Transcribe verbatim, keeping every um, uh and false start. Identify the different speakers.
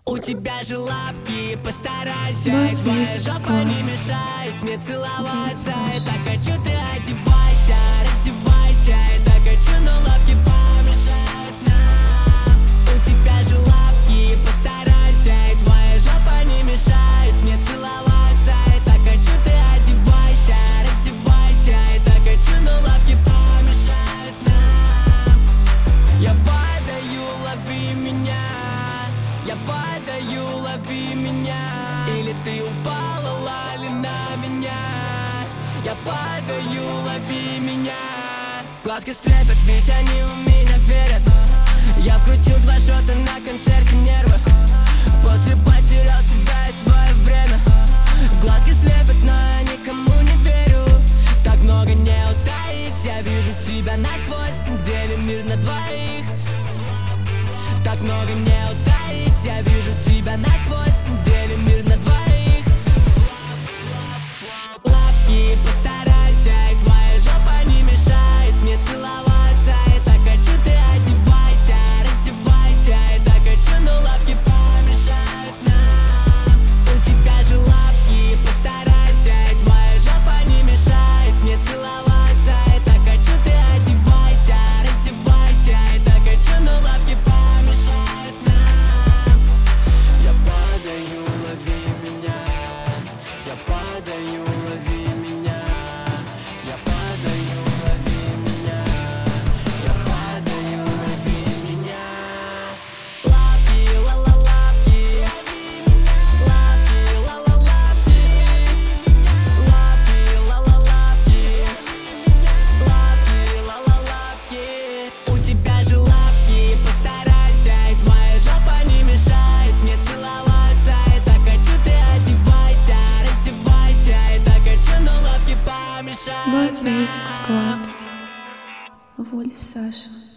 Speaker 1: У тебя же лапки, постарайся, и твоя жопа не мешает мне целоваться. Я так хочу, ты одевайся, раздевайся. Я так хочу, но лапки помешают нам. У тебя же лапки, постарайся, и твоя жопа не мешает мне целоваться. Я так хочу, ты одевайся, раздевайся. Я так хочу, но лапки помешают нам. Я падаю, лови меня. Я падаю, лови меня. Или ты упала, лали на меня. Я падаю, лови меня. Глазки слепят, ведь они в меня верят. Я вкрутил два шота на концерте нервы. После потерял себя и свое время. Глазки слепят, но я никому не верю. Так много не утаить. Я вижу тебя насквозь. Делим мир на двоих. Так много не утаить. Я вижу тебя насквозь. Делим мир на двоих. Лапки, постарайся, и твоя жопа не мешает мне целоваться. Я так хочу, ты одевайся, раздевайся. Я так хочу, но лапки помешают нам. У тебя же лапки, постарайся, и твоя жопа не мешает мне целоваться. Я так хочу, ты одевайся, раздевайся. Я так хочу, но лапки помешают нам. Я падаю, лови меня. Я падаю, лови меня. Я падаю, лови меня. Я падаю, лови меня. Лапки, ла-ла лапки. Лапки, ла-ла лапки. Лапки, ла-ла лапки. Лапки, ла-ла лапки. У тебя же лапки, постарайся, и твоя жопа не мешает мне целоваться. Я так хочу, ты одевайся, раздевайся. Я так хочу, но лапки помешают
Speaker 2: Бас
Speaker 1: нам.
Speaker 2: Вейк Склад. Вольф Саша.